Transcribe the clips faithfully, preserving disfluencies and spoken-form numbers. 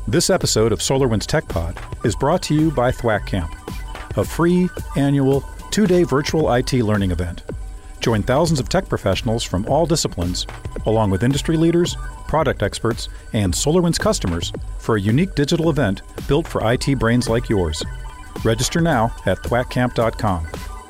This episode of SolarWinds TechPod is brought to you by Thwack Camp, a free, annual, two-day virtual I T learning event. Join thousands of tech professionals from all disciplines, along with industry leaders, product experts, and SolarWinds customers for a unique digital event built for I T brains like yours. Register now at thwack camp dot com.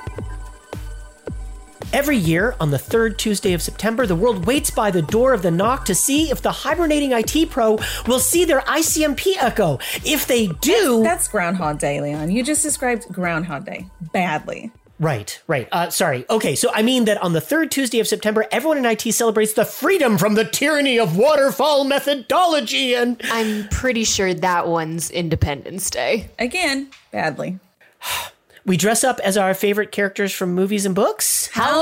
Every year, on the third Tuesday of September, the world waits by the door of the Knock to see if the hibernating I T pro will see their I C M P echo. If they do... That's, that's Groundhog Day, Leon. You just described Groundhog Day badly. Right, right. Uh, sorry. Okay, so I mean that on the third Tuesday of September, everyone in I T celebrates the freedom from the tyranny of waterfall methodology and... I'm pretty sure that one's Independence Day. Again, badly. We dress up as our favorite characters from movies and books.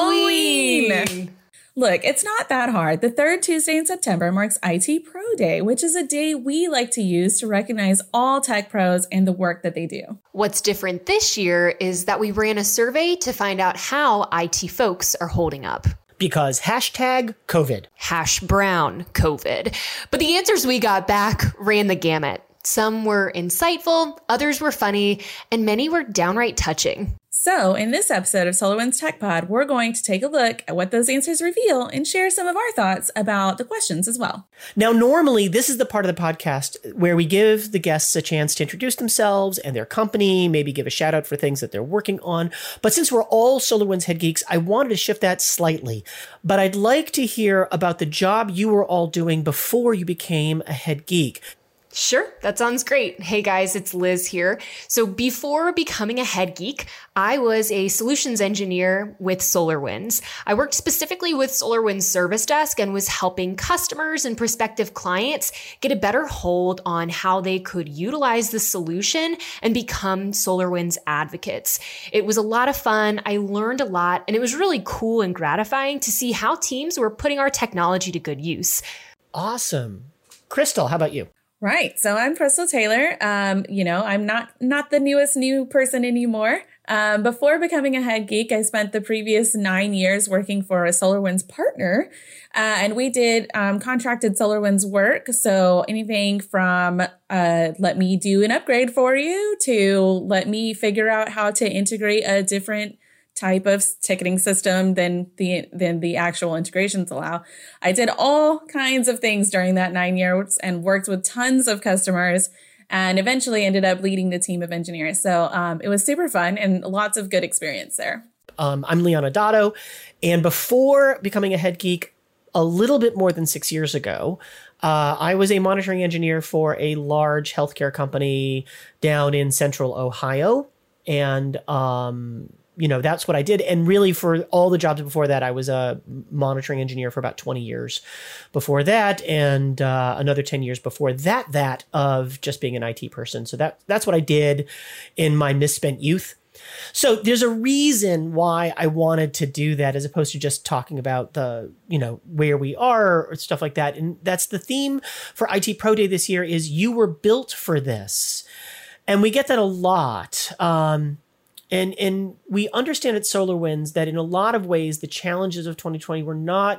Halloween! Look, it's not that hard. The third Tuesday in September marks I T Pro Day, which is a day we like to use to recognize all tech pros and the work that they do. What's different this year is that we ran a survey to find out how I T folks are holding up. Because hashtag COVID. Hash brown COVID. But the answers we got back ran the gamut. Some were insightful, others were funny, and many were downright touching. So in this episode of SolarWinds TechPod, we're going to take a look at what those answers reveal and share some of our thoughts about the questions as well. Now, normally, this is the part of the podcast where we give the guests a chance to introduce themselves and their company, maybe give a shout out for things that they're working on. But since we're all SolarWinds head geeks, I wanted to shift that slightly. But I'd like to hear about the job you were all doing before you became a head geek. Sure, that sounds great. Hey guys, it's Liz here. So before becoming a head geek, I was a solutions engineer with SolarWinds. I worked specifically with SolarWinds Service Desk and was helping customers and prospective clients get a better hold on how they could utilize the solution and become SolarWinds advocates. It was a lot of fun. I learned a lot, and it was really cool and gratifying to see how teams were putting our technology to good use. Awesome. Crystal, how about you? Right. So I'm Crystal Taylor. Um, you know, I'm not not the newest new person anymore. Um, before becoming a head geek, I spent the previous nine years working for a SolarWinds partner, uh, and we did um, contracted SolarWinds work. So anything from uh, let me do an upgrade for you to let me figure out how to integrate a different type of ticketing system than the than the actual integrations allow. I did all kinds of things during that nine years and worked with tons of customers and eventually ended up leading the team of engineers. So um, it was super fun and lots of good experience there. Um, I'm Leon Adato, and before becoming a head geek, a little bit more than six years ago, uh, I was a monitoring engineer for a large healthcare company down in central Ohio, and um, you know, that's what I did. And really for all the jobs before that, I was a monitoring engineer for about twenty years before that. And uh, another ten years before that, that of just being an I T person. So that that's what I did in my misspent youth. So there's a reason why I wanted to do that as opposed to just talking about the, you know, where we are or stuff like that. And that's the theme for I T Pro Day this year is you were built for this. And we get that a lot. Um, And and we understand at SolarWinds that in a lot of ways, the challenges of twenty twenty were not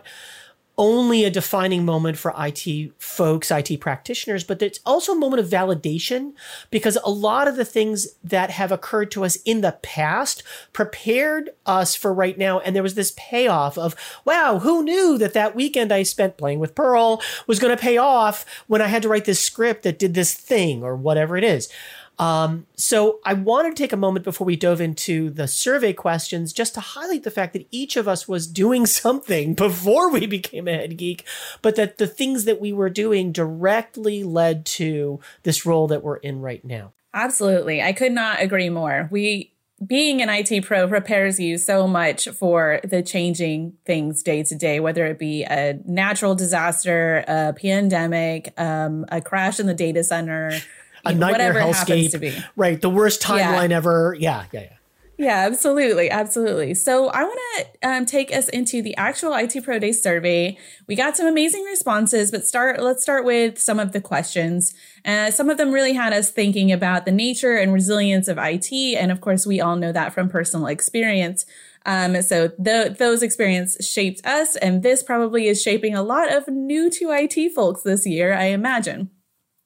only a defining moment for I T folks, I T practitioners, but it's also a moment of validation because a lot of the things that have occurred to us in the past prepared us for right now. And there was this payoff of, wow, who knew that that weekend I spent playing with Perl was going to pay off when I had to write this script that did this thing or whatever it is. Um, so I wanted to take a moment before we dove into the survey questions just to highlight the fact that each of us was doing something before we became a head geek, but that the things that we were doing directly led to this role that we're in right now. Absolutely. I could not agree more. We being an I T pro prepares you so much for the changing things day to day, whether it be a natural disaster, a pandemic, um, a crash in the data center, a nightmare hellscape, to be. Right? The worst timeline yeah. ever. Yeah, yeah, yeah. Yeah, absolutely. Absolutely. So I want to um, take us into the actual I T Pro Day survey. We got some amazing responses, but start. let's start with some of the questions. Uh, some of them really had us thinking about the nature and resilience of I T. And of course, we all know that from personal experience. Um, so the, those experiences shaped us, and this probably is shaping a lot of new to I T folks this year, I imagine.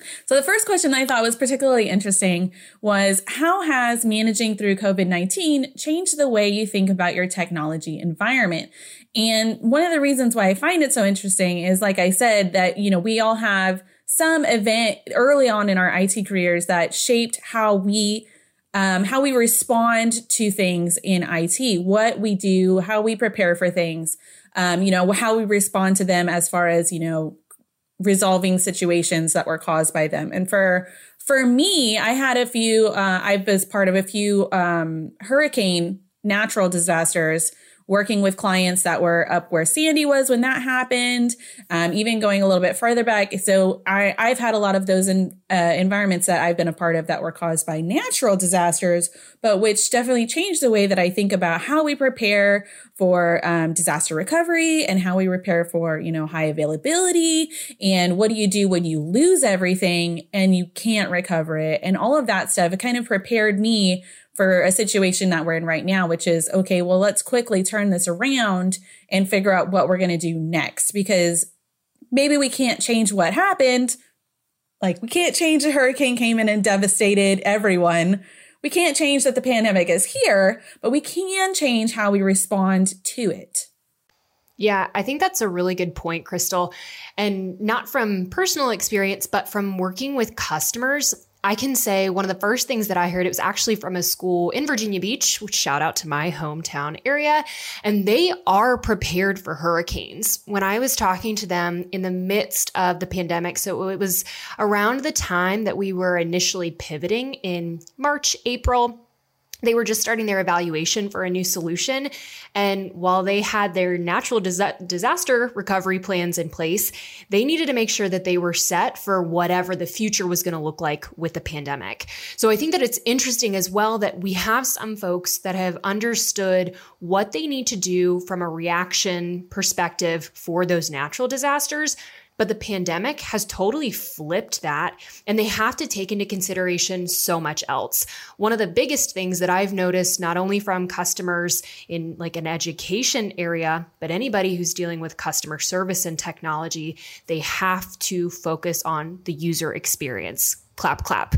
So the first question I thought was particularly interesting was, how has managing through COVID nineteen changed the way you think about your technology environment? And one of the reasons why I find it so interesting is, like I said, that, you know, we all have some event early on in our I T careers that shaped how we um, how we respond to things in I T, what we do, how we prepare for things, um, you know, how we respond to them as far as, you know, resolving situations that were caused by them. And for for me, I had a few, uh, I was part of a few um, hurricane natural disasters, working with clients that were up where Sandy was when that happened, um, even going a little bit further back. So I, I've had a lot of those in, uh, environments that I've been a part of that were caused by natural disasters, but which definitely changed the way that I think about how we prepare for um, disaster recovery and how we prepare for, you know, high availability. And what do you do when you lose everything and you can't recover it? And all of that stuff, it kind of prepared me for a situation that we're in right now, which is, okay, well, let's quickly turn this around and figure out what we're going to do next, because maybe we can't change what happened. Like, we can't change a hurricane came in and devastated everyone. We can't change that the pandemic is here, but we can change how we respond to it. Yeah, I think that's a really good point, Crystal. And not from personal experience, but from working with customers, I can say one of the first things that I heard, it was actually from a school in Virginia Beach, which shout out to my hometown area, and they are prepared for hurricanes. When I was talking to them in the midst of the pandemic, so it was around the time that we were initially pivoting in March, April, they were just starting their evaluation for a new solution. And while they had their natural dis- disaster recovery plans in place, they needed to make sure that they were set for whatever the future was going to look like with the pandemic. So I think that it's interesting as well that we have some folks that have understood what they need to do from a reaction perspective for those natural disasters. But the pandemic has totally flipped that, and they have to take into consideration so much else. One of the biggest things that I've noticed, not only from customers in like an education area, but anybody who's dealing with customer service and technology, they have to focus on the user experience. Clap, clap.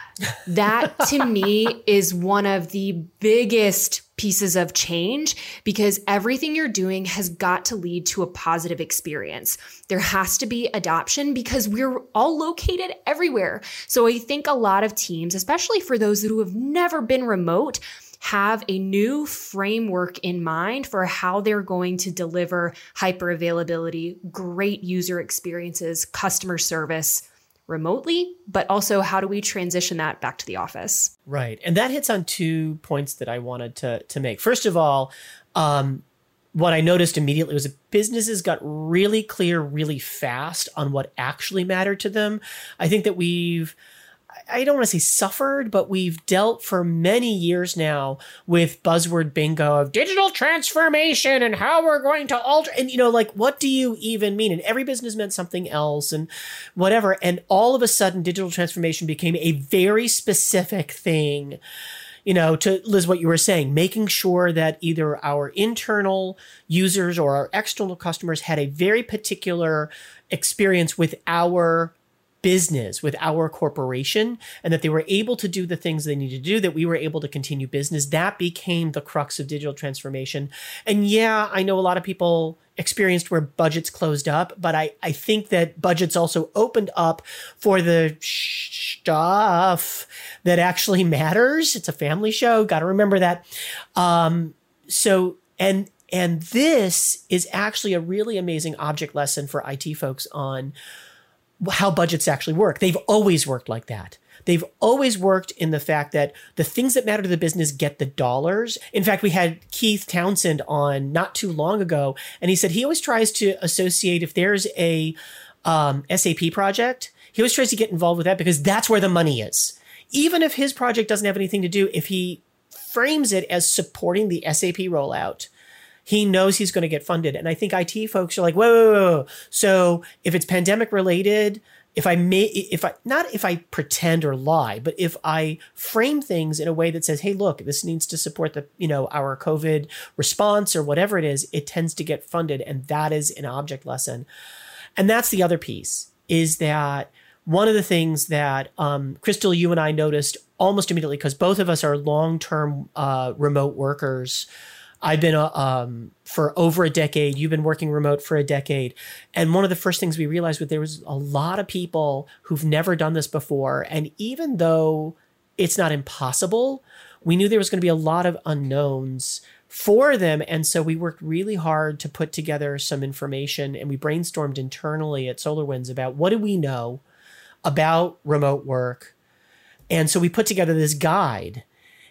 That to me is one of the biggest pieces of change, because everything you're doing has got to lead to a positive experience. There has to be adoption because we're all located everywhere. So I think a lot of teams, especially for those who have never been remote, have a new framework in mind for how they're going to deliver hyper availability, great user experiences, customer service remotely, but also how do we transition that back to the office? Right. And that hits on two points that I wanted to, to make. First of all, um, what I noticed immediately was that businesses got really clear really fast on what actually mattered to them. I think that we've, I don't want to say suffered, but we've dealt for many years now with buzzword bingo of digital transformation and how we're going to alter. And, you know, like, what do you even mean? And every business meant something else and whatever. And all of a sudden, digital transformation became a very specific thing. You know, to Liz, what you were saying, making sure that either our internal users or our external customers had a very particular experience with our business, with our corporation, and that they were able to do the things they needed to do, that we were able to continue business. That became the crux of digital transformation. And yeah, I know a lot of people experienced where budgets closed up, but I, I think that budgets also opened up for the stuff that actually matters. It's a family show. Got to remember that. Um, so, and, and this is actually a really amazing object lesson for I T folks on how budgets actually work. They've always worked like that. They've always worked in the fact that the things that matter to the business get the dollars. In fact, we had Keith Townsend on not too long ago, and he said he always tries to associate, if there's a um, S A P project, he always tries to get involved with that because that's where the money is. Even if his project doesn't have anything to do, if he frames it as supporting the S A P rollout, he knows he's going to get funded. And I think I T folks are like, whoa, whoa, whoa, whoa. So if it's pandemic related, if I may, if I, not if I pretend or lie, but if I frame things in a way that says, hey, look, this needs to support the, you know, our COVID response or whatever it is, it tends to get funded. And that is an object lesson. And that's the other piece, is that one of the things that um, Crystal, you and I noticed almost immediately, because both of us are long-term uh, remote workers. I've been uh, um, for over a decade. You've been working remote for a decade. And one of the first things we realized was there was a lot of people who've never done this before. And even though it's not impossible, we knew there was going to be a lot of unknowns for them. And so we worked really hard to put together some information, and we brainstormed internally at SolarWinds about what do we know about remote work. And so we put together this guide,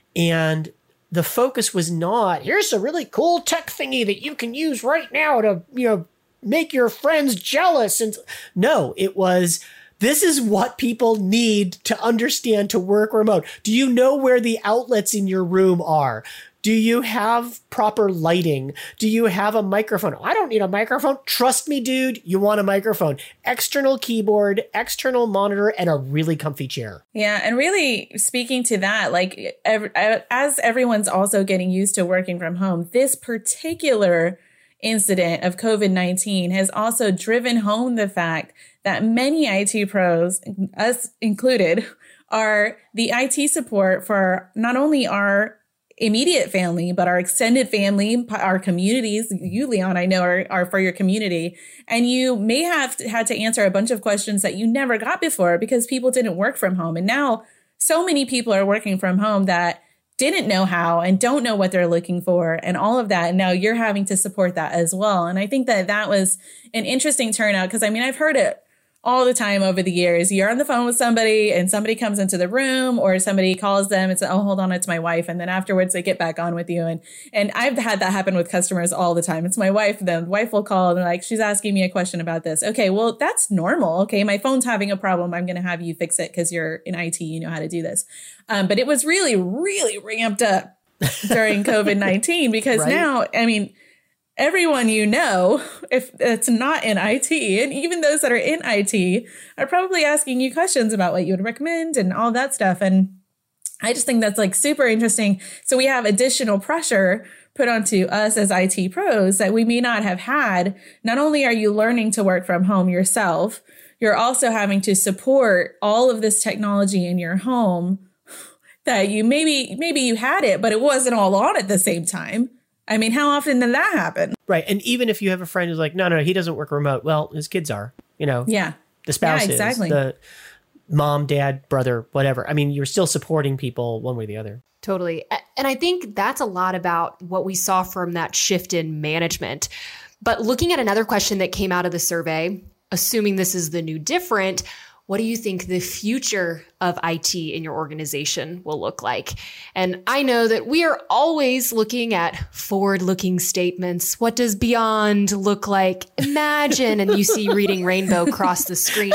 and the focus was not, here's a really cool tech thingy that you can use right now to, you know, make your friends jealous. And no, it was, this is what people need to understand to work remote. Do you know where the outlets in your room are? Do you have proper lighting? Do you have a microphone? I don't need a microphone. Trust me, dude, you want a microphone. External keyboard, external monitor, and a really comfy chair. Yeah. And really speaking to that, like ev- as everyone's also getting used to working from home, this particular incident of COVID nineteen has also driven home the fact that many I T pros, us included, are the I T support for not only our immediate family, but our extended family, our communities. You, Leon, I know are, are for your community. And you may have had to answer a bunch of questions that you never got before because people didn't work from home. And now so many people are working from home that didn't know how and don't know what they're looking for and all of that. And now you're having to support that as well. And I think that that was an interesting turnout because, I mean, I've heard it all the time over the years. You're on the phone with somebody and somebody comes into the room or somebody calls them and says, oh, hold on, it's my wife. And then afterwards they get back on with you. And, and I've had that happen with customers all the time. It's my wife. The wife will call and like, she's asking me a question about this. Okay, well, that's normal. Okay, my phone's having a problem. I'm going to have you fix it because you're in I T. You know how to do this. Um, but it was really, really ramped up during COVID nineteen because right? now, I mean, everyone you know, if it's not in I T, and even those that are in I T are probably asking you questions about what you would recommend and all that stuff. And I just think that's like super interesting. So we have additional pressure put onto us as I T pros that we may not have had. Not only are you learning to work from home yourself, you're also having to support all of this technology in your home that you maybe, maybe you had it, but it wasn't all on at the same time. I mean, how often did that happen? Right. And even if you have a friend who's like, no, no, he doesn't work remote. Well, his kids are, you know, yeah, the spouse yeah, exactly. is, the mom, dad, brother, whatever. I mean, you're still supporting people one way or the other. Totally. And I think that's a lot about what we saw from that shift in management. But looking at another question that came out of the survey, assuming this is the new different, what do you think the future of I T in your organization will look like? And I know that we are always looking at forward-looking statements. What does beyond look like? Imagine, and you see reading rainbow across the screen.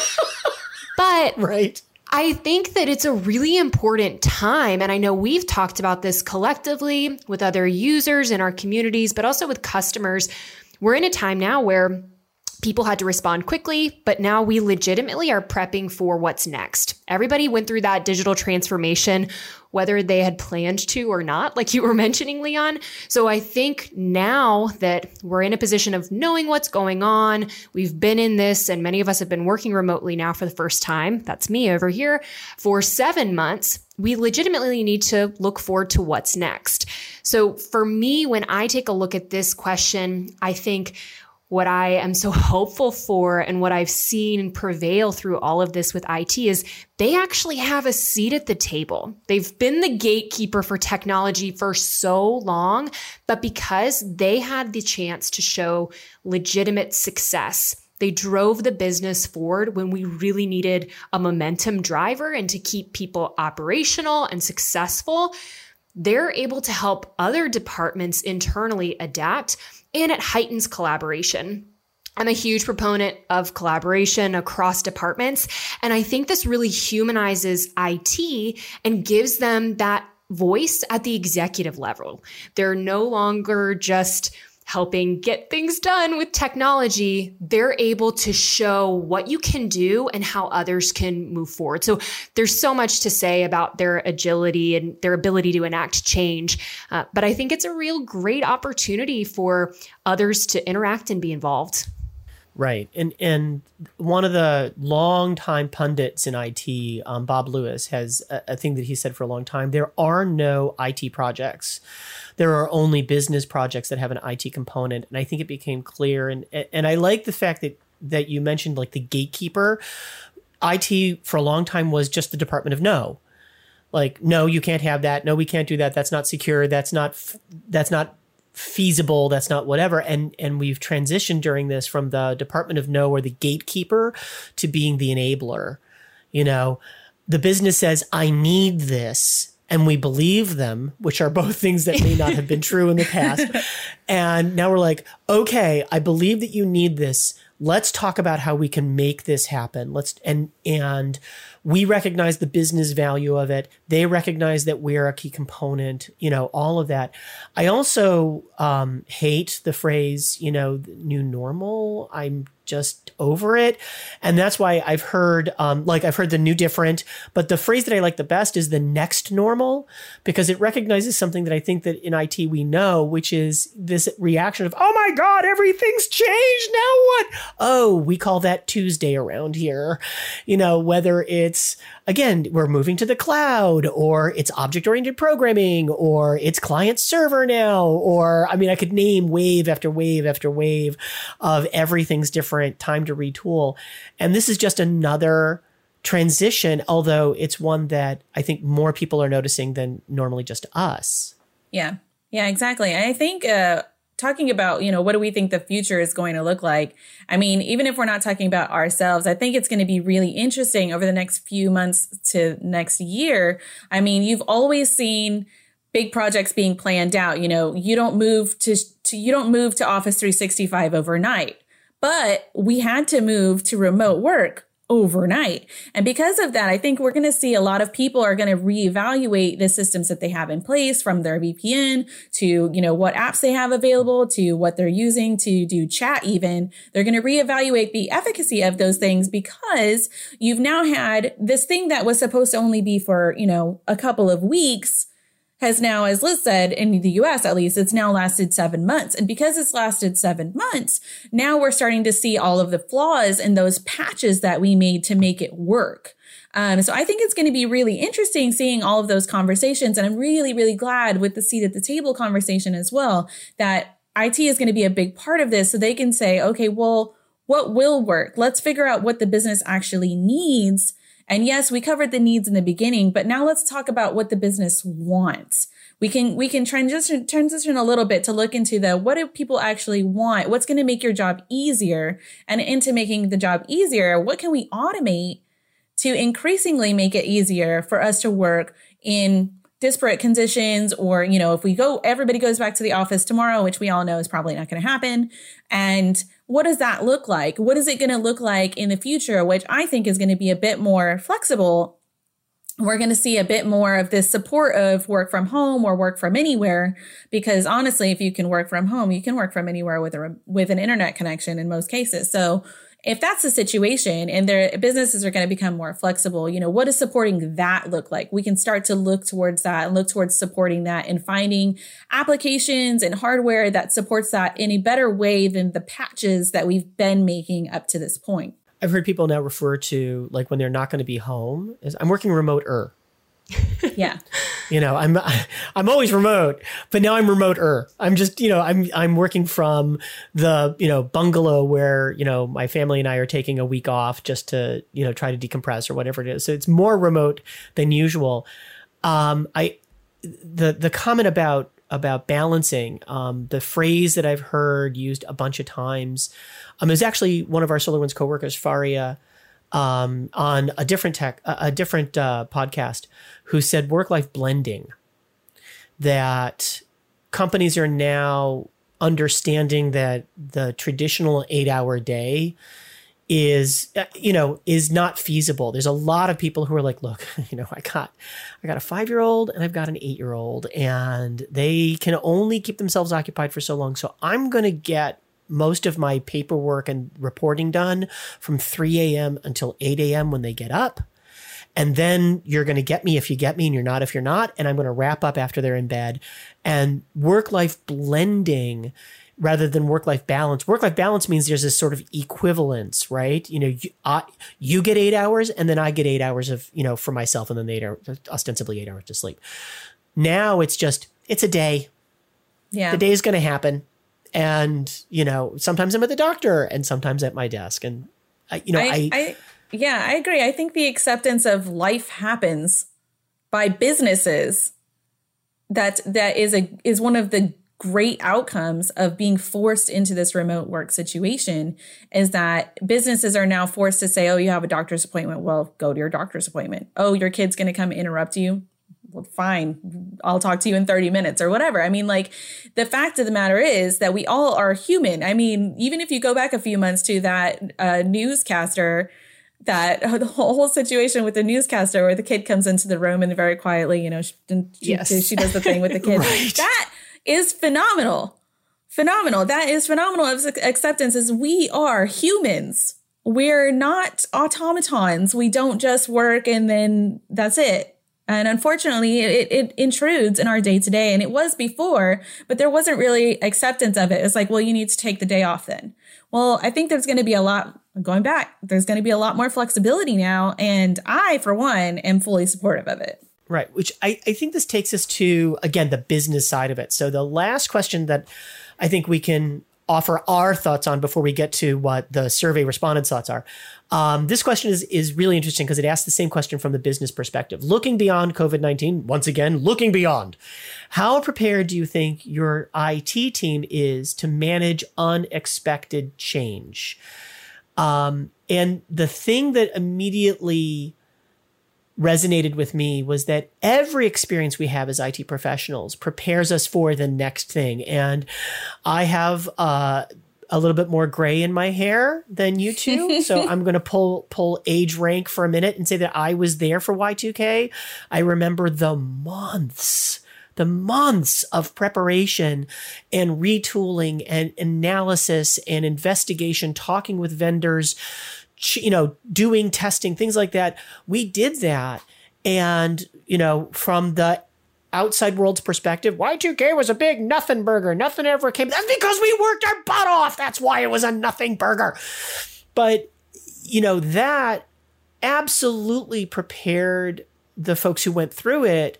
But right. I think that it's a really important time. And I know we've talked about this collectively with other users in our communities, but also with customers. We're in a time now where people had to respond quickly, but now we legitimately are prepping for what's next. Everybody went through that digital transformation, whether they had planned to or not, like you were mentioning, Leon. So I think now that we're in a position of knowing what's going on, we've been in this, and many of us have been working remotely now for the first time, that's me over here, for seven months, we legitimately need to look forward to what's next. So for me, when I take a look at this question, I think what I am so hopeful for and what I've seen prevail through all of this with I T is they actually have a seat at the table. They've been the gatekeeper for technology for so long, but because they had the chance to show legitimate success, they drove the business forward when we really needed a momentum driver and to keep people operational and successful. They're able to help other departments internally adapt, and it heightens collaboration. I'm a huge proponent of collaboration across departments, and I think this really humanizes I T and gives them that voice at the executive level. They're no longer just helping get things done with technology. They're able to show what you can do and how others can move forward. So there's so much to say about their agility and their ability to enact change. Uh, but I think it's a real great opportunity for others to interact and be involved. Right. And and one of the longtime pundits in I T, um, Bob Lewis, has a, a thing that he said for a long time. There are no I T projects. There are only business projects that have an I T component. And I think it became clear. And and I like the fact that that you mentioned like the gatekeeper. I T for a long time was just the Department of No. Like, no, you can't have that. No, we can't do that. That's not secure. That's not that's not feasible. That's not whatever. And and we've transitioned during this from the Department of No or the gatekeeper to being the enabler. You know, the business says, I need this. And we believe them, which are both things that may not have been true in the past. And now we're like, okay, I believe that you need this. Let's talk about how we can make this happen. Let's and and we recognize the business value of it. They recognize that we're a key component, you know, all of that. I also um, hate the phrase, you know, new normal. I'm just over it. And that's why I've heard, um, like I've heard the new different, but the phrase that I like the best is the next normal, because it recognizes something that I think that in I T we know, which is this reaction of, oh my God, everything's changed. Now what? Oh, we call that Tuesday around here. You know, whether it's, again, we're moving to the cloud, or it's object-oriented programming, or it's client server now, or, I mean, I could name wave after wave after wave of everything's different, time to retool. And this is just another transition, although it's one that I think more people are noticing than normally just us. Yeah, yeah, exactly. I think uh, talking about, you know, what do we think the future is going to look like? I mean, even if we're not talking about ourselves, I think it's going to be really interesting over the next few months to next year. I mean, you've always seen big projects being planned out. You know, you don't move to, to you don't move to Office three sixty-five overnight, but we had to move to remote work overnight. And because of that, I think we're going to see a lot of people are going to reevaluate the systems that they have in place, from their V P N to, you know, what apps they have available to what they're using to do chat even. They're going to reevaluate the efficacy of those things, because you've now had this thing that was supposed to only be for, you know, a couple of weeks has now, as Liz said, in the U S at least, it's now lasted seven months. And because it's lasted seven months, now we're starting to see all of the flaws in those patches that we made to make it work. Um, so I think it's going to be really interesting seeing all of those conversations. And I'm really, really glad with the seat at the table conversation as well, that I T is going to be a big part of this, so they can say, okay, well, what will work? Let's figure out what the business actually needs. And yes, we covered the needs in the beginning, but now let's talk about what the business wants. We can we can transition transition a little bit to look into the what do people actually want? What's going to make your job easier? And into making the job easier, what can we automate to increasingly make it easier for us to work in disparate conditions? Or, you know, if we go, everybody goes back to the office tomorrow, which we all know is probably not going to happen. And what does that look like? What is it going to look like in the future, which I think is going to be a bit more flexible? We're going to see a bit more of this support of work from home or work from anywhere, because honestly, if you can work from home, you can work from anywhere with a, with an internet connection in most cases. So if that's the situation and their businesses are going to become more flexible, you know, what does supporting that look like? We can start to look towards that and look towards supporting that and finding applications and hardware that supports that in a better way than the patches that we've been making up to this point. I've heard people now refer to, like, when they're not going to be home, is I'm working remote-er. Yeah. You know, I'm I'm always remote, but now I'm remote-er. I'm just, you know, I'm I'm working from the, you know, bungalow where, you know, my family and I are taking a week off just to, you know, try to decompress or whatever it is. So it's more remote than usual. Um, I the the comment about about balancing, um, the phrase that I've heard used a bunch of times, um, is actually one of our SolarWinds coworkers, Faria, um, on a different tech, a, a different uh, podcast, who said work-life blending, that companies are now understanding that the traditional eight-hour day is, you know, is not feasible. There's a lot of people who are like, look, you know, I got, I got a five-year-old and I've got an eight-year-old, and they can only keep themselves occupied for so long. So I'm going to get most of my paperwork and reporting done from three a.m. until eight a.m. when they get up. And then you're going to get me if you get me, and you're not if you're not. And I'm going to wrap up after they're in bed. And work-life blending rather than work-life balance. Work-life balance means there's this sort of equivalence, right? You know, you, I, you get eight hours and then I get eight hours of, you know, for myself and then eight hours, ostensibly eight hours to sleep. Now it's just, it's a day. Yeah. The day is going to happen. And, you know, sometimes I'm at the doctor and sometimes at my desk. And, I, you know, I, I, I, yeah, I agree. I think the acceptance of life happens by businesses that that is a is one of the great outcomes of being forced into this remote work situation is that businesses are now forced to say, oh, you have a doctor's appointment. Well, go to your doctor's appointment. Oh, your kid's going to come interrupt you. Well, fine, I'll talk to you in thirty minutes or whatever. I mean, like, the fact of the matter is that we all are human. I mean, even if you go back a few months to that uh, newscaster, that the whole situation with the newscaster where the kid comes into the room and very quietly, you know, she, yes. she, she does the thing with the kid. Right. That is phenomenal. Phenomenal. That is phenomenal of acceptance is we are humans. We're not automatons. We don't just work and then that's it. And unfortunately, it, it intrudes in our day to day. And it was before, but there wasn't really acceptance of it. It's like, well, you need to take the day off then. Well, I think there's going to be a lot going back. There's going to be a lot more flexibility now. And I, for one, am fully supportive of it. Right. Which I, I think this takes us to, again, the business side of it. So the last question that I think we can offer our thoughts on before we get to what the survey respondents' thoughts are. Um, this question is, is really interesting because it asks the same question from the business perspective. Looking beyond COVID nineteen, once again, looking beyond, how prepared do you think your I T team is to manage unexpected change? Um, and the thing that immediately resonated with me was that every experience we have as I T professionals prepares us for the next thing. And I have uh, a little bit more gray in my hair than you two. So I'm going to pull pull age rank for a minute and say that I was there for Y two K. I remember the months, the months of preparation and retooling and analysis and investigation, talking with vendors, you know, doing testing, things like that. We did that. And, you know, from the outside world's perspective, Y two K was a big nothing burger. Nothing ever came. That's because we worked our butt off. That's why it was a nothing burger. But, you know, that absolutely prepared the folks who went through it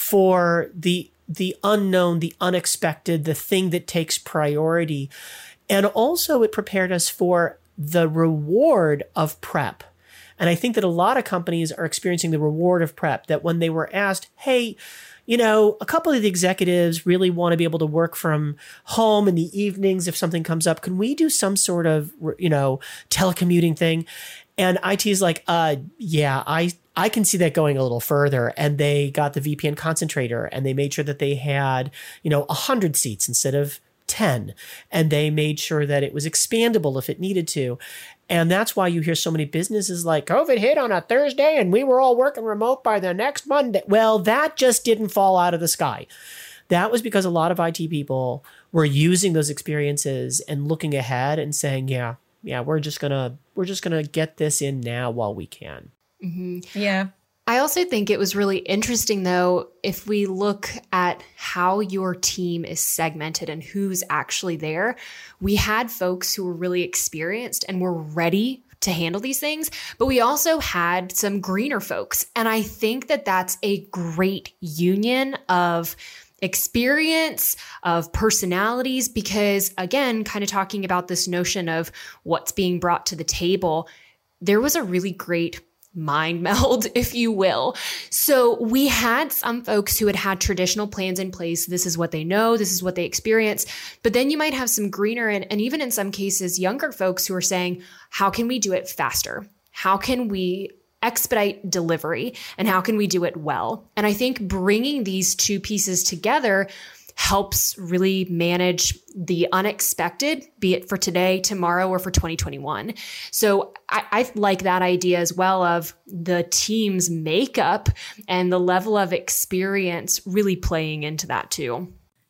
for the the unknown, the unexpected, the thing that takes priority. And also it prepared us for the reward of prep. And I think that a lot of companies are experiencing the reward of prep, that when they were asked, hey, you know, a couple of the executives really want to be able to work from home in the evenings if something comes up. Can we do some sort of, you know, telecommuting thing? And I T is like, uh, yeah, I, I can see that going a little further. And they got the V P N concentrator and they made sure that they had, you know, a hundred seats instead of ten. And they made sure that it was expandable if it needed to. And that's why you hear so many businesses like COVID hit on a Thursday and we were all working remote by the next Monday. Well, that just didn't fall out of the sky. That was because a lot of I T people were using those experiences and looking ahead and saying, yeah, yeah, we're just gonna, we're just gonna get this in now while we can. Mm-hmm. Yeah. I also think it was really interesting, though, if we look at how your team is segmented and who's actually there. We had folks who were really experienced and were ready to handle these things, but we also had some greener folks. And I think that that's a great union of experience, of personalities, because again, kind of talking about this notion of what's being brought to the table, there was a really great mind meld, if you will. So we had some folks who had had traditional plans in place. This is what they know. This is what they experience. But then you might have some greener and, and even in some cases, younger folks who are saying, how can we do it faster? How can we expedite delivery? And how can we do it well? And I think bringing these two pieces together helps really manage the unexpected, be it for today, tomorrow, or for twenty twenty-one. So I, I like that idea as well of the team's makeup and the level of experience really playing into that too.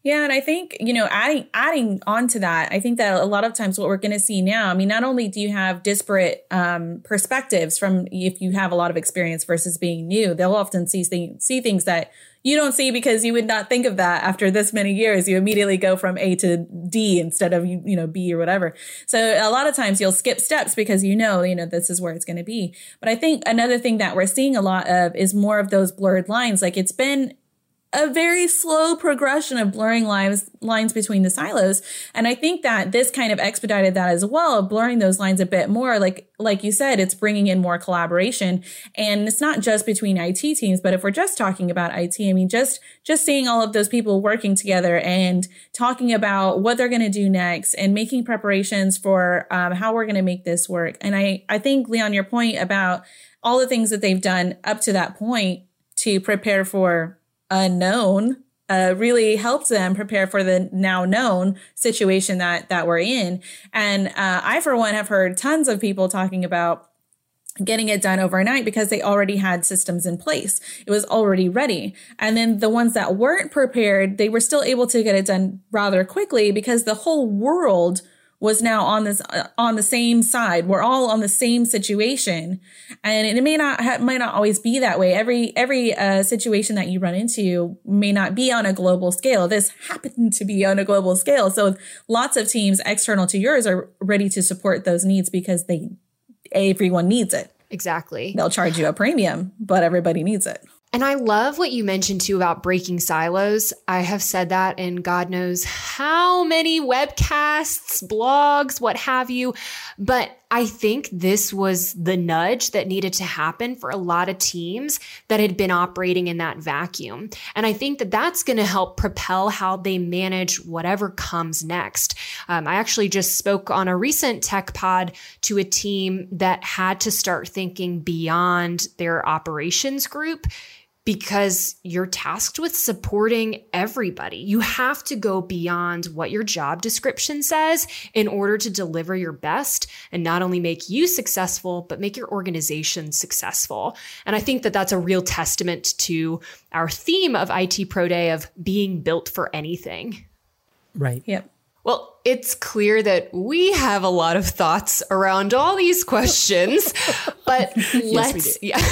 Yeah. And I think, you know, adding, adding on to that, I think that a lot of times what we're going to see now, I mean, not only do you have disparate um, perspectives from if you have a lot of experience versus being new, they'll often see, see things that you don't see because you would not think of that after this many years. You immediately go from A to D instead of, you know, B or whatever. So a lot of times you'll skip steps because you know, you know, this is where it's going to be. But I think another thing that we're seeing a lot of is more of those blurred lines. Like it's been a very slow progression of blurring lines lines between the silos. And I think that this kind of expedited that as well, blurring those lines a bit more. Like, like you said, it's bringing in more collaboration. And it's not just between I T teams, but if we're just talking about I T, I mean, just, just seeing all of those people working together and talking about what they're going to do next and making preparations for um, how we're going to make this work. And I, I think, Leon, your point about all the things that they've done up to that point to prepare for unknown uh, really helped them prepare for the now known situation that that we're in. And uh, I, for one, have heard tons of people talking about getting it done overnight because they already had systems in place. It was already ready. And then the ones that weren't prepared, they were still able to get it done rather quickly because the whole world was now on this, uh, on the same side. We're all on the same situation. And it may not, ha- might not always be that way. Every, every, uh, situation that you run into may not be on a global scale. This happened to be on a global scale. So lots of teams external to yours are ready to support those needs because they, everyone needs it. Exactly. They'll charge you a premium, but everybody needs it. And I love what you mentioned too about breaking silos. I have said that in God knows how many webcasts, blogs, what have you. But I think this was the nudge that needed to happen for a lot of teams that had been operating in that vacuum. And I think that that's going to help propel how they manage whatever comes next. Um, I actually just spoke on a recent tech pod to a team that had to start thinking beyond their operations group, because you're tasked with supporting everybody. You have to go beyond what your job description says in order to deliver your best and not only make you successful, but make your organization successful. And I think that that's a real testament to our theme of I T Pro Day of being built for anything. Right. Yep. Well, it's clear that we have a lot of thoughts around all these questions, but let's yeah.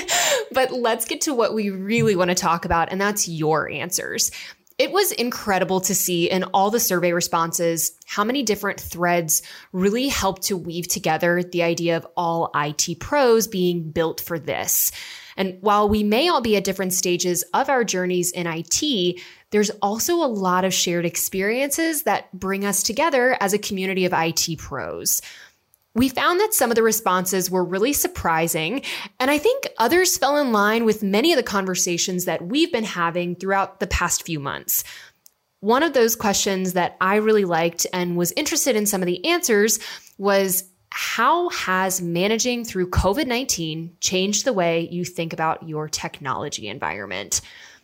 but let's get to what we really want to talk about, and that's your answers. It was incredible to see in all the survey responses how many different threads really helped to weave together the idea of all I T pros being built for this. And while we may all be at different stages of our journeys in I T, there's also a lot of shared experiences that bring us together as a community of I T pros. We found that some of the responses were really surprising, and I think others fell in line with many of the conversations that we've been having throughout the past few months. One of those questions that I really liked and was interested in some of the answers was, how has managing through COVID nineteen changed the way you think about your technology environment?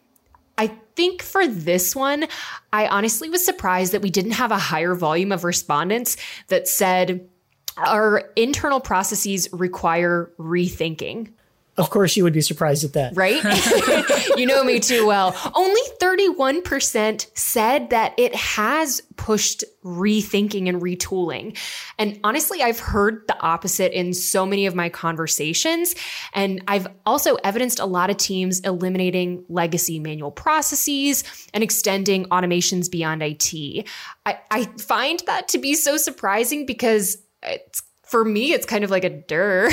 I think for this one, I honestly was surprised that we didn't have a higher volume of respondents that said our internal processes require rethinking. Of course, you would be surprised at that. Right? You know me too well. Only thirty-one percent said that it has pushed rethinking and retooling. And honestly, I've heard the opposite in so many of my conversations. And I've also evidenced a lot of teams eliminating legacy manual processes and extending automations beyond I T. I, I find that to be so surprising because it's For me, it's kind of like a durr.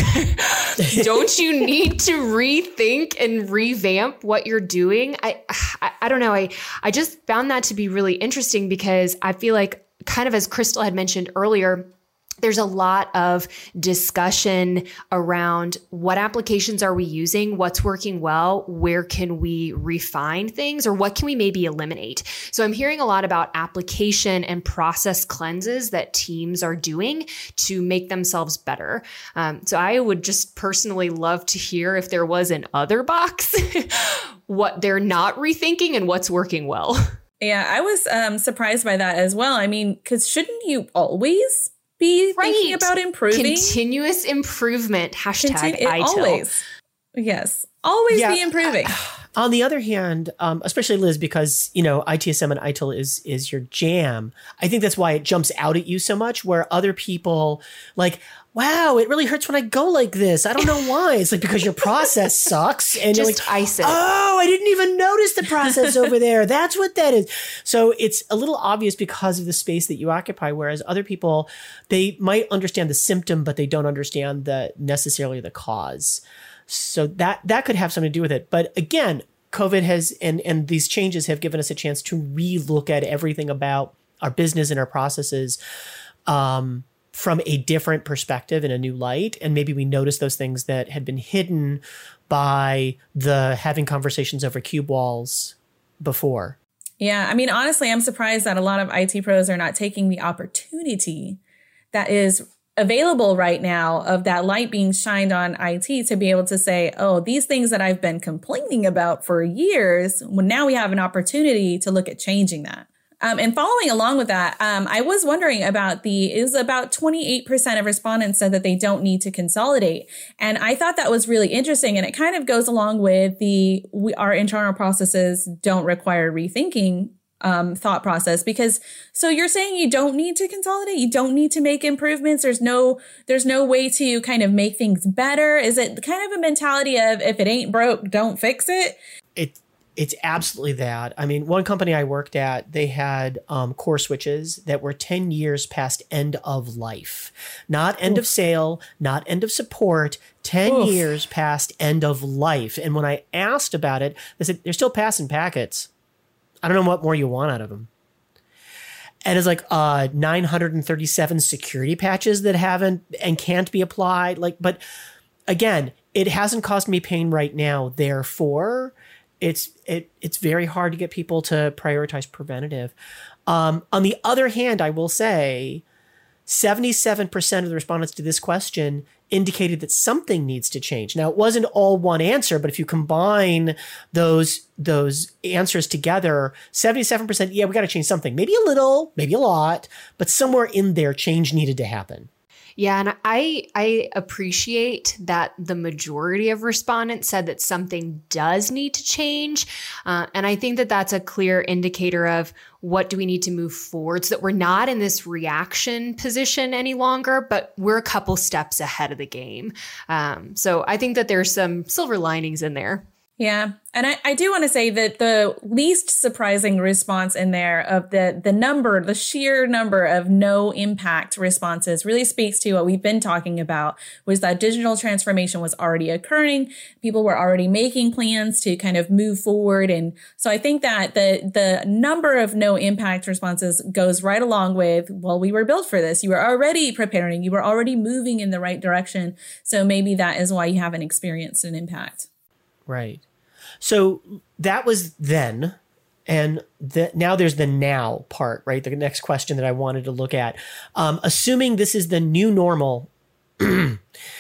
Don't you need to rethink and revamp what you're doing? I, I I don't know. I I just found that to be really interesting because I feel like, kind of as Crystal had mentioned earlier, there's a lot of discussion around what applications are we using, what's working well, where can we refine things, or what can we maybe eliminate. So I'm hearing a lot about application and process cleanses that teams are doing to make themselves better. Um, so I would just personally love to hear if there was an other box, what they're not rethinking and what's working well. Yeah, I was um, surprised by that as well. I mean, because shouldn't you always be right. thinking about improving? Continuous improvement. Hashtag Continu- I T I L. Always. Yes. Always yeah. be improving. On the other hand, um, especially Liz, because, you know, I T S M and I T I L is, is your jam. I think that's why it jumps out at you so much, where other people like, wow, it really hurts when I go like this. I don't know why. It's like, because your process sucks. And just you're like, ice it. Oh, I didn't even notice the process over there. That's what that is. So it's a little obvious because of the space that you occupy. Whereas other people, they might understand the symptom, but they don't understand the necessarily the cause. So that, that could have something to do with it. But again, COVID has, and, and these changes have given us a chance to relook at everything about our business and our processes, um, from a different perspective in a new light. And maybe we notice those things that had been hidden by the having conversations over cube walls before. Yeah. I mean, honestly, I'm surprised that a lot of I T pros are not taking the opportunity that is available right now of that light being shined on I T to be able to say, oh, these things that I've been complaining about for years, well, now we have an opportunity to look at changing that. Um, and following along with that, um, I was wondering about the, it was about twenty-eight percent of respondents said that they don't need to consolidate. And I thought that was really interesting. And it kind of goes along with the, we, our internal processes don't require rethinking um, thought process, because so you're saying you don't need to consolidate, you don't need to make improvements. There's no, there's no way to kind of make things better. Is it kind of a mentality of if it ain't broke, don't fix it? It It's absolutely that. I mean, one company I worked at, they had um, core switches that were ten years past end of life, not end Oof. of sale, not end of support, ten Oof. years past end of life. And when I asked about it, they said, they're still passing packets. I don't know what more you want out of them. And it's like uh, nine hundred thirty-seven security patches that haven't and can't be applied. Like, but again, it hasn't caused me pain right now. Therefore, It's it it's very hard to get people to prioritize preventative. Um, on the other hand, I will say seventy-seven percent of the respondents to this question indicated that something needs to change. Now, it wasn't all one answer, but if you combine those those answers together, seventy-seven percent, yeah, we got to change something. Maybe a little, maybe a lot, but somewhere in there, change needed to happen. Yeah, and I I appreciate that the majority of respondents said that something does need to change. Uh, and I think that that's a clear indicator of what do we need to move forward so that we're not in this reaction position any longer, but we're a couple steps ahead of the game. Um, so I think that there's some silver linings in there. Yeah. And I, I do want to say that the least surprising response in there of the, the number, the sheer number of no impact responses really speaks to what we've been talking about, was that digital transformation was already occurring. People were already making plans to kind of move forward. And so I think that the, the number of no impact responses goes right along with, well, we were built for this. You were already preparing. You were already moving in the right direction. So maybe that is why you haven't experienced an impact. Right. So that was then. And the, now there's the now part, right? The next question that I wanted to look at. Um, assuming this is the new normal, the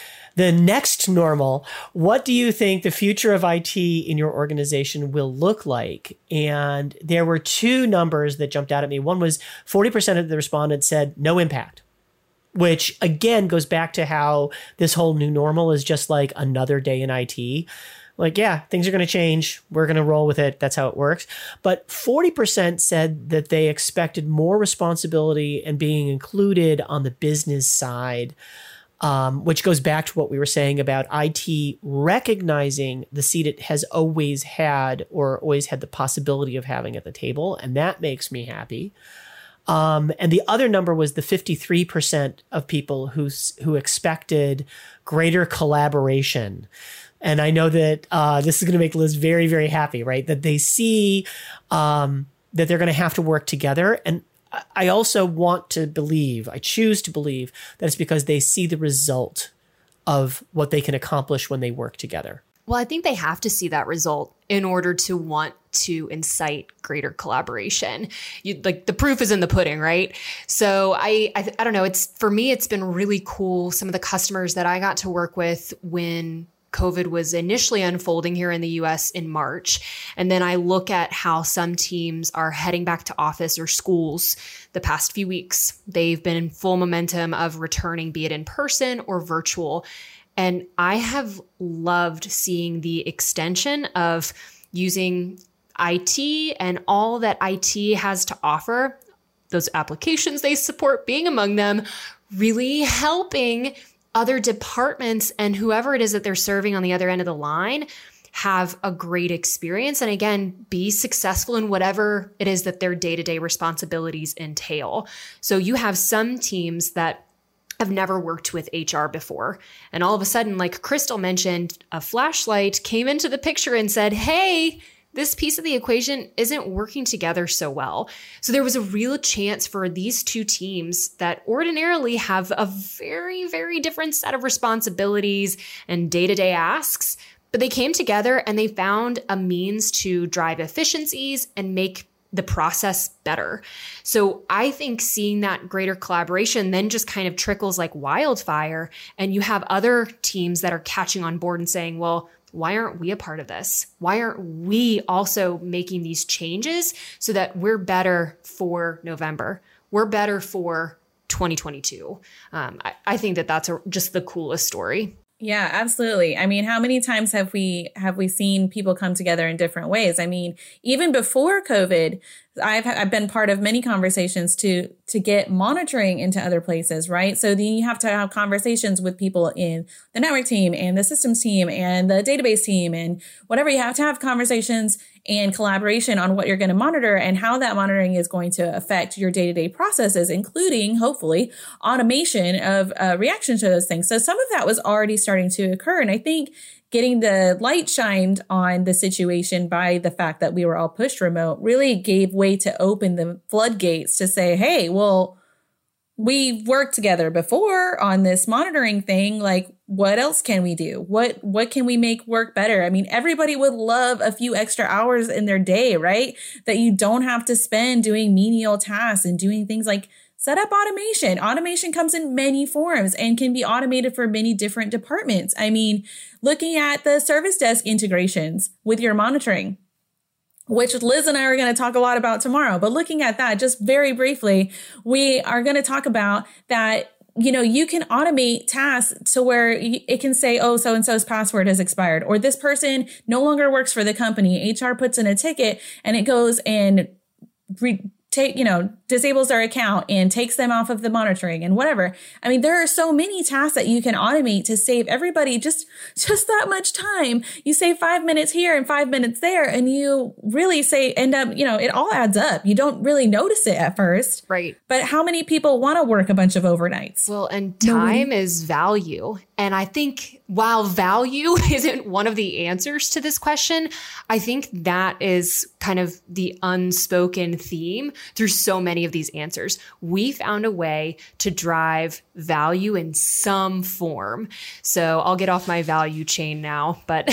next normal, what do you think the future of I T in your organization will look like? And there were two numbers that jumped out at me. One was forty percent of the respondents said no impact, which again goes back to how this whole new normal is just like another day in I T. Like, yeah, things are going to change. We're going to roll with it. That's how it works. But forty percent said that they expected more responsibility and being included on the business side, um, which goes back to what we were saying about I T recognizing the seat it has always had or always had the possibility of having at the table. And that makes me happy. Um, and the other number was the fifty-three percent of people who, who expected greater collaboration. And I know that uh, this is going to make Liz very, very happy, right? That they see um, that they're going to have to work together. And I also want to believe, I choose to believe that it's because they see the result of what they can accomplish when they work together. Well, I think they have to see that result in order to want to incite greater collaboration. You, like the proof is in the pudding, right? So I, I, I don't know. It's for me, it's been really cool. Some of the customers that I got to work with when COVID was initially unfolding here in the U S in March. And then I look at how some teams are heading back to office or schools the past few weeks. They've been in full momentum of returning, be it in person or virtual. And I have loved seeing the extension of using I T and all that I T has to offer, those applications they support being among them, really helping other departments and whoever it is that they're serving on the other end of the line have a great experience. And again, be successful in whatever it is that their day-to-day responsibilities entail. So you have some teams that have never worked with H R before. And all of a sudden, like Crystal mentioned, a flashlight came into the picture and said, hey, this piece of the equation isn't working together so well. So there was a real chance for these two teams that ordinarily have a very, very different set of responsibilities and day-to-day asks, but they came together and they found a means to drive efficiencies and make the process better. So I think seeing that greater collaboration then just kind of trickles like wildfire, and you have other teams that are catching on board and saying, well, why aren't we a part of this? Why aren't we also making these changes so that we're better for November? We're better for twenty twenty-two. Um, I, I think that that's a, just the coolest story. Yeah, absolutely. I mean, how many times have we have we seen people come together in different ways? I mean, even before COVID, I've I've been part of many conversations to to get monitoring into other places, right? So then you have to have conversations with people in the network team and the systems team and the database team and whatever. You have to have conversations and collaboration on what you're going to monitor and how that monitoring is going to affect your day-to-day processes, including, hopefully, automation of uh, reaction to those things. So some of that was already starting to occur. And I think getting the light shined on the situation by the fact that we were all pushed remote really gave way to open the floodgates to say, hey, well, we've worked together before on this monitoring thing. Like, what else can we do? What, what can we make work better? I mean, everybody would love a few extra hours in their day, right? That you don't have to spend doing menial tasks and doing things like set up automation. Automation comes in many forms and can be automated for many different departments. I mean, looking at the service desk integrations with your monitoring, which Liz and I are going to talk a lot about tomorrow. But looking at that, just very briefly, we are going to talk about that. You know, you can automate tasks to where it can say, oh, so-and-so's password has expired, or this person no longer works for the company. H R puts in a ticket and it goes and re- take, you know, disables their account and takes them off of the monitoring and whatever. I mean, there are so many tasks that you can automate to save everybody just, just that much time. You save five minutes here and five minutes there, and you really say, end up, you know, it all adds up. You don't really notice it at first. Right. But how many people want to work a bunch of overnights? Well, and time Nobody. is value. And I think while value isn't one of the answers to this question, I think that is kind of the unspoken theme through so many of these answers. We found a way to drive value in some form. So I'll get off my value chain now, but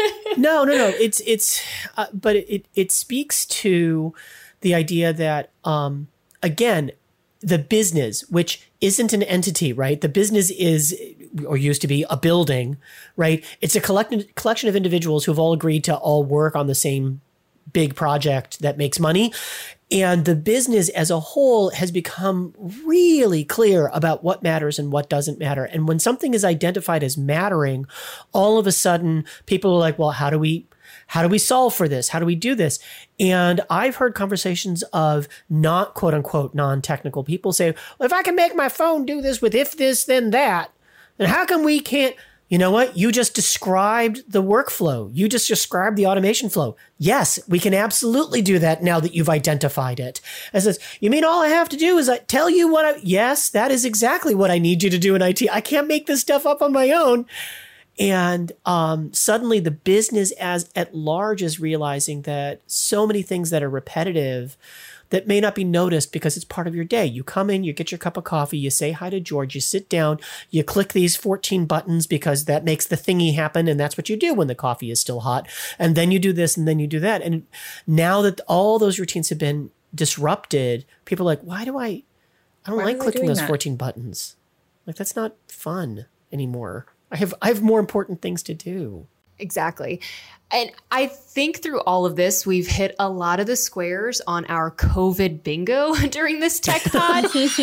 no, no, no. It's it's, uh, but it it speaks to the idea that um, again, the business, which isn't an entity, right? The business is, or used to be, a building, right? It's a collect- collection of individuals who've all agreed to all work on the same big project that makes money. And the business as a whole has become really clear about what matters and what doesn't matter. And when something is identified as mattering, all of a sudden people are like, well, how do we How do we solve for this? How do we do this? And I've heard conversations of not quote unquote non-technical people say, well, if I can make my phone do this with if this, then that, then how come we can't? You know what? You just described the workflow. You just described the automation flow. Yes, we can absolutely do that now that you've identified it. And says, you mean all I have to do is I tell you what I, yes, that is exactly what I need you to do in I T. I can't make this stuff up on my own. And um, suddenly the business as at large is realizing that so many things that are repetitive that may not be noticed because it's part of your day. You come in, you get your cup of coffee, you say hi to George, you sit down, you click these fourteen buttons because that makes the thingy happen. And that's what you do when the coffee is still hot. And then you do this and then you do that. And now that all those routines have been disrupted, people are like, why do I, I don't Why like clicking those that? fourteen buttons. Like, that's not fun anymore. I have I have more important things to do. Exactly. And I think through all of this, we've hit a lot of the squares on our COVID bingo during this tech pod.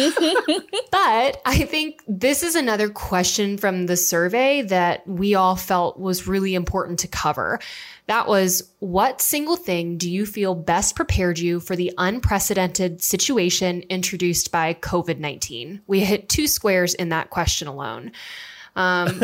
But I think this is another question from the survey that we all felt was really important to cover. That was, what single thing do you feel best prepared you for the unprecedented situation introduced by COVID nineteen? We hit two squares in that question alone. Um,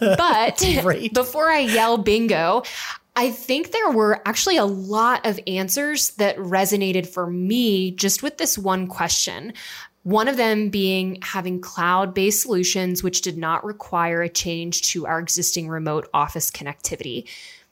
but before I yell bingo, I think there were actually a lot of answers that resonated for me just with this one question. One of them being having cloud-based solutions, which did not require a change to our existing remote office connectivity.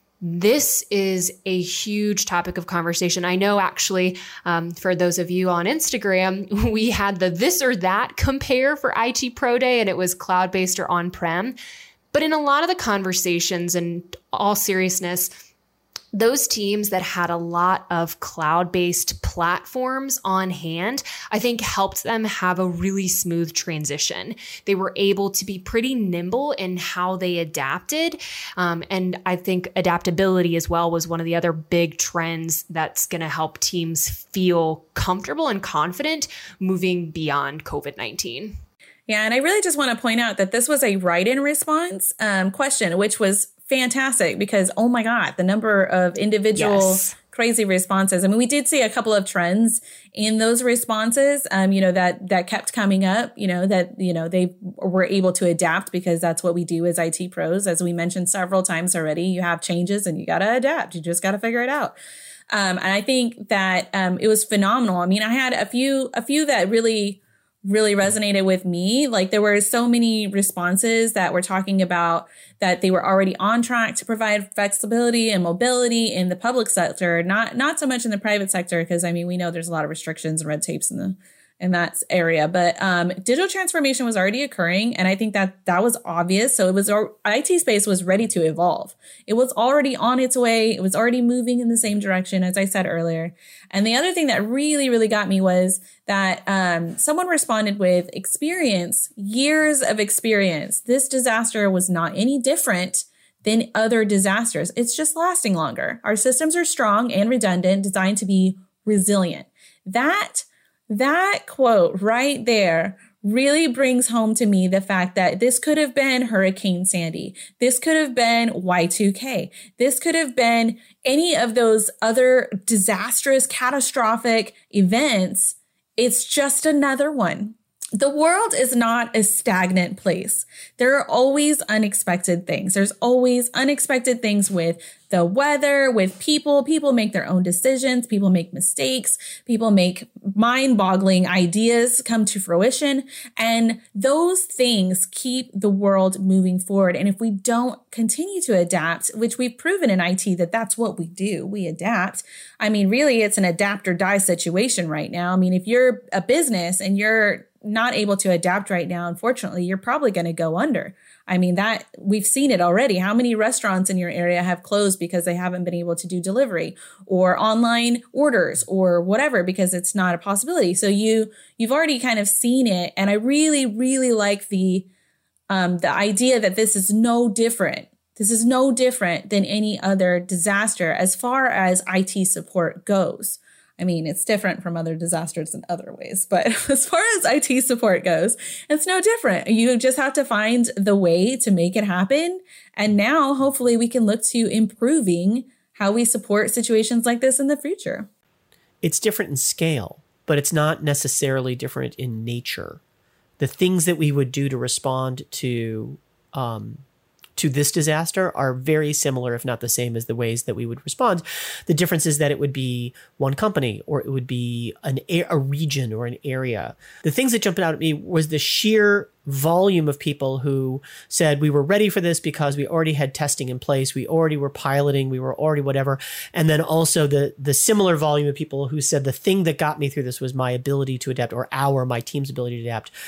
This is a huge topic of conversation. I know actually, um, for those of you on Instagram, we had the this or that compare for I T Pro Day, and it was cloud-based or on-prem. But in a lot of the conversations, in all seriousness, those teams that had a lot of cloud-based platforms on hand, I think helped them have a really smooth transition. They were able to be pretty nimble in how they adapted. Um, and I think adaptability as well was one of the other big trends that's going to help teams feel comfortable and confident moving beyond COVID nineteen. Yeah, and I really just want to point out that this was a write-in response um, question, which was fantastic because, oh my God, the number of individual yes. crazy responses. I mean, we did see a couple of trends in those responses, um, you know, that that kept coming up, you know, that, you know, they were able to adapt because that's what we do as I T pros. As we mentioned several times already, you have changes and you got to adapt. You just got to figure it out. Um, and I think that um, it was phenomenal. I mean, I had a few a few that really really resonated with me. Like there were so many responses that were talking about that they were already on track to provide flexibility and mobility in the public sector, not not so much in the private sector, because I mean, we know there's a lot of restrictions and red tapes in the in that area. But um, digital transformation was already occurring. And I think that that was obvious. So it was, I T space was ready to evolve. It was already on its way. It was already moving in the same direction, as I said earlier. And the other thing that really, really got me was that um, someone responded with experience, years of experience. This disaster was not any different than other disasters. It's just lasting longer. Our systems are strong and redundant, designed to be resilient. That That quote right there really brings home to me the fact that this could have been Hurricane Sandy. This could have been Y two K. This could have been any of those other disastrous, catastrophic events. It's just another one. The world is not a stagnant place. There are always unexpected things. There's always unexpected things with the weather, with people. People make their own decisions. People make mistakes. People make mind-boggling ideas come to fruition. And those things keep the world moving forward. And if we don't continue to adapt, which we've proven in I T that that's what we do, we adapt. I mean, really, it's an adapt or die situation right now. I mean, if you're a business and you're not able to adapt right now, unfortunately, you're probably going to go under. I mean, that we've seen it already. How many restaurants in your area have closed because they haven't been able to do delivery or online orders or whatever, because it's not a possibility. So you, you've already kind of seen it. And I really, really like the, um, the idea that this is no different. This is no different than any other disaster as far as I T support goes. I mean, it's different from other disasters in other ways, but as far as I T support goes, it's no different. You just have to find the way to make it happen. And now hopefully we can look to improving how we support situations like this in the future. It's different in scale, but it's not necessarily different in nature. The things that we would do to respond to um, to this disaster are very similar, if not the same, as the ways that we would respond. The difference is that it would be one company, or it would be an a region or an area. The things that jumped out at me was the sheer volume of people who said we were ready for this because we already had testing in place, we already were piloting, we were already whatever. And then also the the similar volume of people who said the thing that got me through this was my ability to adapt, or our, my team's ability to adapt.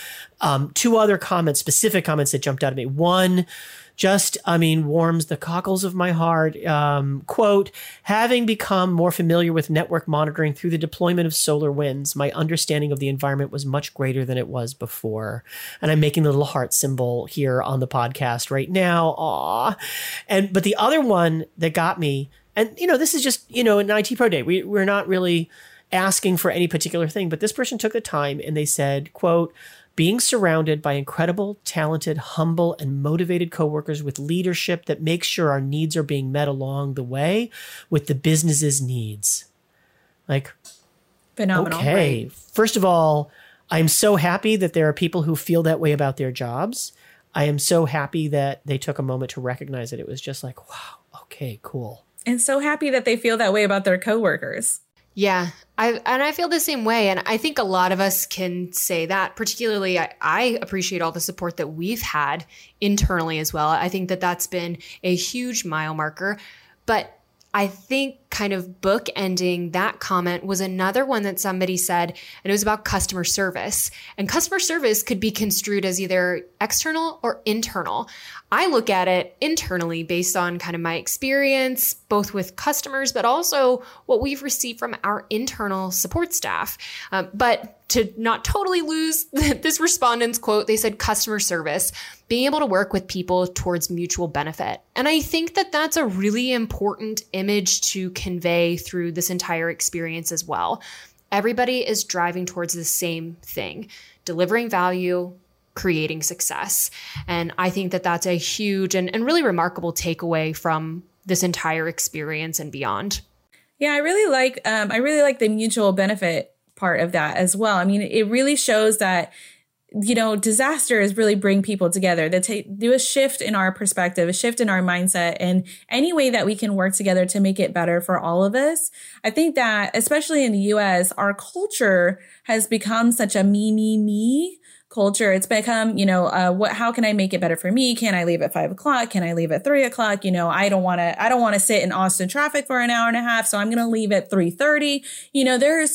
Um, two other comments, specific comments that jumped out at me. One, just, I mean, warms the cockles of my heart. Um, quote, having become more familiar with network monitoring through the deployment of SolarWinds, my understanding of the environment was much greater than it was before. And I'm making the little heart symbol here on the podcast right now. Aw. And, but the other one that got me, and, you know, this is just, you know, an I T Pro Day. We, we're not really asking for any particular thing, but this person took the time and they said, quote, being surrounded by incredible, talented, humble, and motivated coworkers with leadership that makes sure our needs are being met along the way with the business's needs. Like, phenomenal. Okay. Right? First of all, I'm so happy that there are people who feel that way about their jobs. I am so happy that they took a moment to recognize that it was just like, wow, okay, cool. And so happy that they feel that way about their coworkers. Yeah, I and I feel the same way. And I think a lot of us can say that. Particularly, I, I appreciate all the support that we've had internally as well. I think that that's been a huge mile marker. But I think kind of bookending that comment was another one that somebody said, and it was about customer service. And customer service could be construed as either external or internal. I look at it internally based on kind of my experience, both with customers, but also what we've received from our internal support staff. Um, but to not totally lose this respondent's quote, they said customer service, being able to work with people towards mutual benefit. And I think that that's a really important image to convey through this entire experience as well. Everybody is driving towards the same thing, delivering value, creating success. And I think that that's a huge and, and really remarkable takeaway from this entire experience and beyond. Yeah, I really like um, I really like the mutual benefit part of that as well. I mean, it really shows that, you know, disasters really bring people together. They take, do a shift in our perspective, a shift in our mindset, and any way that we can work together to make it better for all of us. I think that, especially in the U S, our culture has become such a me, me, me culture. It's become, you know, uh, what, how can I make it better for me? Can I leave at five o'clock? Can I leave at three o'clock? You know, I don't want to, I don't want to sit in Austin traffic for an hour and a half. So I'm going to leave at three thirty. You know, there's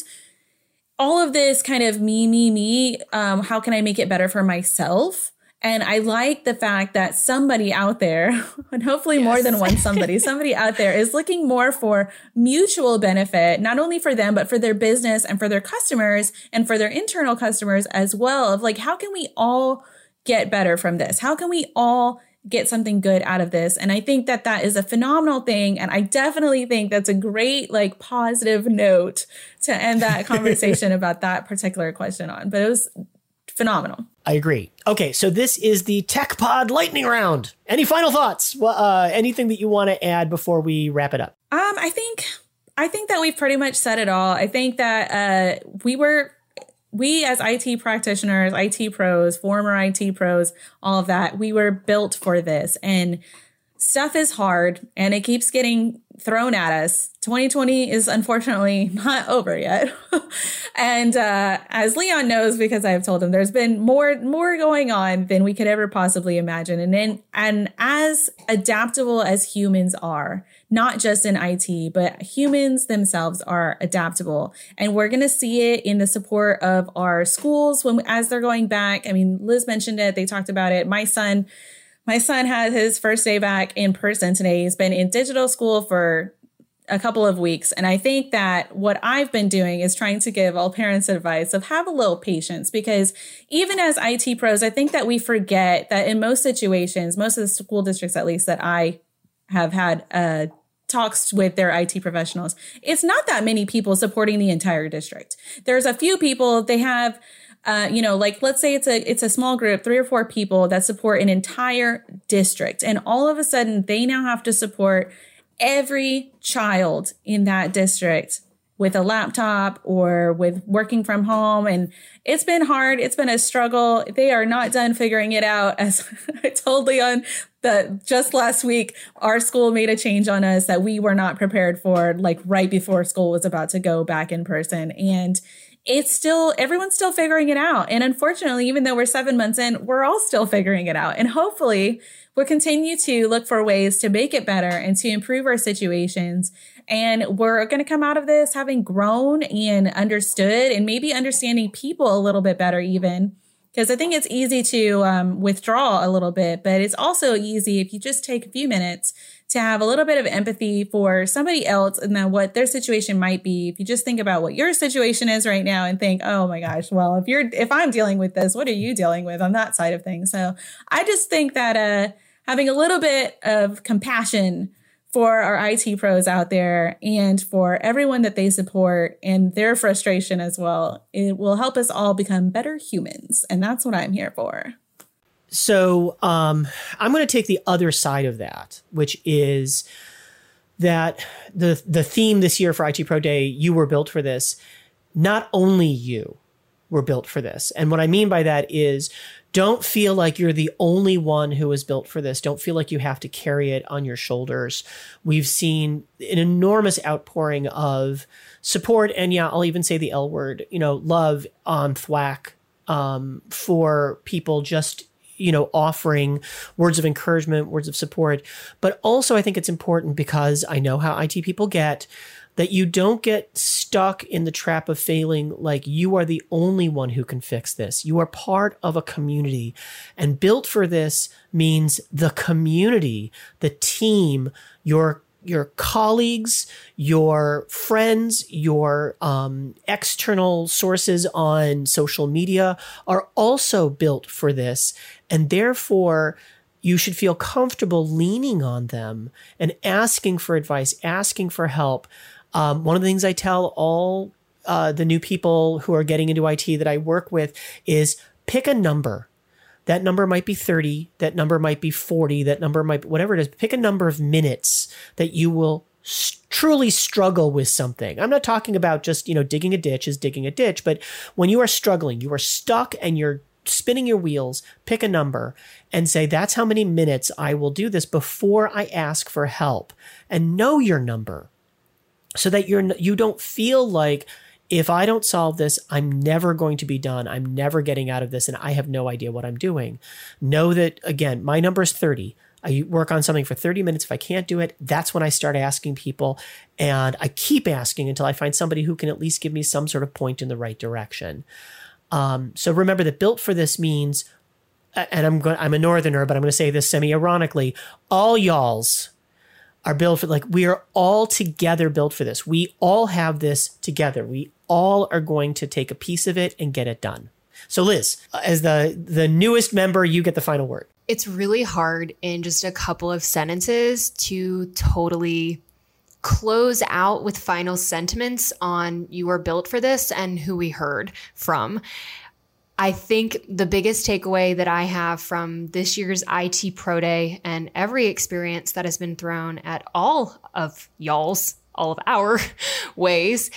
all of this kind of me, me, me. Um, how can I make it better for myself? And I like the fact that somebody out there, and hopefully yes. more than one somebody, somebody out there is looking more for mutual benefit, not only for them, but for their business and for their customers and for their internal customers as well. Of like, how can we all get better from this? How can we all get something good out of this? And I think that that is a phenomenal thing. And I definitely think that's a great, like, positive note to end that conversation about that particular question on. But it was phenomenal. I agree. Okay, so this is the Tech Pod lightning round. Any final thoughts? Well, uh, anything that you want to add before we wrap it up? Um, I think I think that we've pretty much said it all. I think that uh, we were we as I T practitioners, I T pros, former I T pros, all of that, we were built for this. And stuff is hard and it keeps getting thrown at us. twenty twenty is unfortunately not over yet. And uh, as Leon knows, because I've told him, there's been more more going on than we could ever possibly imagine. And then, and as adaptable as humans are, not just in I T, but humans themselves are adaptable. And we're going to see it in the support of our schools when as they're going back. I mean, Liz mentioned it. They talked about it. My son My son had his first day back in person today. He's been in digital school for a couple of weeks. And I think that what I've been doing is trying to give all parents advice of have a little patience, because even as I T pros, I think that we forget that in most situations, most of the school districts, at least that I have had uh, talks with their I T professionals, it's not that many people supporting the entire district. There's a few people, they have Uh, you know, like, let's say it's a it's a small group, three or four people that support an entire district. And all of a sudden, they now have to support every child in that district with a laptop or with working from home. And it's been hard. It's been a struggle. They are not done figuring it out. As I told Leon that just last week, our school made a change on us that we were not prepared for, like right before school was about to go back in person. And it's still, everyone's still figuring it out. And unfortunately, even though we're seven months in, we're all still figuring it out. And hopefully we'll continue to look for ways to make it better and to improve our situations. And we're going to come out of this having grown and understood and maybe understanding people a little bit better even. Because I think it's easy to um, withdraw a little bit, but it's also easy if you just take a few minutes to have a little bit of empathy for somebody else and then what their situation might be. If you just think about what your situation is right now and think, oh my gosh, well, if you're, if I'm dealing with this, what are you dealing with on that side of things? So I just think that uh, having a little bit of compassion for our I T pros out there and for everyone that they support and their frustration as well, it will help us all become better humans. And that's what I'm here for. So um, I'm going to take the other side of that, which is that the the theme this year for I T Pro Day, you were built for this. Not only you were built for this. And what I mean by that is don't feel like you're the only one who is built for this. Don't feel like you have to carry it on your shoulders. We've seen an enormous outpouring of support. And yeah, I'll even say the L word, you know, love on Thwack um, for people just you know, offering words of encouragement, words of support. But also I think it's important because I know how I T people get, that you don't get stuck in the trap of failing like you are the only one who can fix this. You are part of a community, and built for this means the community, the team, your your colleagues, your friends, your um, external sources on social media are also built for this. And therefore, you should feel comfortable leaning on them and asking for advice, asking for help. Um, one of the things I tell all uh, the new people who are getting into I T that I work with is pick a number. That number might be thirty. That number might be forty. That number might be whatever it is. Pick a number of minutes that you will s- truly struggle with something. I'm not talking about just, you know, digging a ditch is digging a ditch, but when you are struggling, you are stuck and you're spinning your wheels, pick a number and say, that's how many minutes I will do this before I ask for help, and know your number so that you're, you don't feel like, if I don't solve this, I'm never going to be done. I'm never getting out of this, and I have no idea what I'm doing. Know that, again, my number is thirty. I work on something for thirty minutes. If I can't do it, that's when I start asking people. And I keep asking until I find somebody who can at least give me some sort of point in the right direction. Um, so remember that built for this means, and I'm going, I'm a Northerner, but I'm going to say this semi-ironically, all y'alls are built for, like, we are all together built for this. We all have this together. We all are going to take a piece of it and get it done. So Liz, as the, the newest member, you get the final word. It's really hard in just a couple of sentences to totally close out with final sentiments on you are built for this and who we heard from. I think the biggest takeaway that I have from this year's I T Pro Day and every experience that has been thrown at all of y'all's, all of our ways,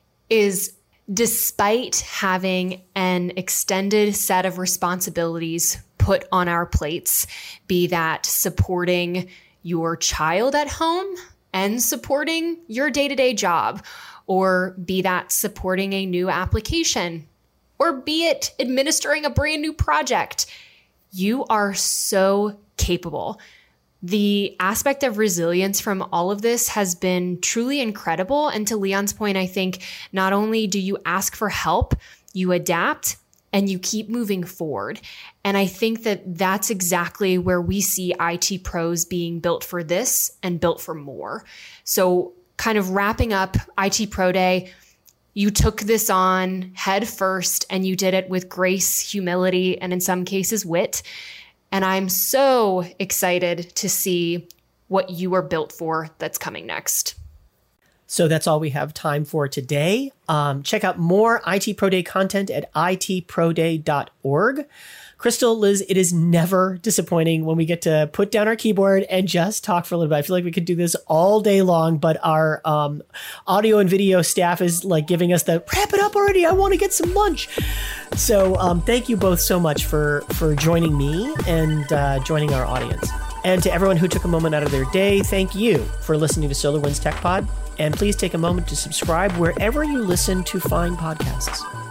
is despite having an extended set of responsibilities put on our plates, be that supporting your child at home and supporting your day-to-day job, or be that supporting a new application, or be it administering a brand new project, you are so capable. The aspect of resilience from all of this has been truly incredible. And to Leon's point, I think not only do you ask for help, you adapt and you keep moving forward. And I think that that's exactly where we see I T pros being built for this and built for more. So kind of wrapping up I T Pro Day, you took this on head first and you did it with grace, humility, and in some cases wit. And I'm so excited to see what you are built for that's coming next. So that's all we have time for today. Um, check out more I T Pro Day content at I T pro day dot org. Crystal, Liz, it is never disappointing when we get to put down our keyboard and just talk for a little bit. I feel like we could do this all day long, but our um, audio and video staff is like giving us the wrap it up already. I want to get some lunch. So um, thank you both so much for, for joining me and uh, joining our audience. And to everyone who took a moment out of their day, thank you for listening to SolarWinds Tech Pod. And please take a moment to subscribe wherever you listen to fine podcasts.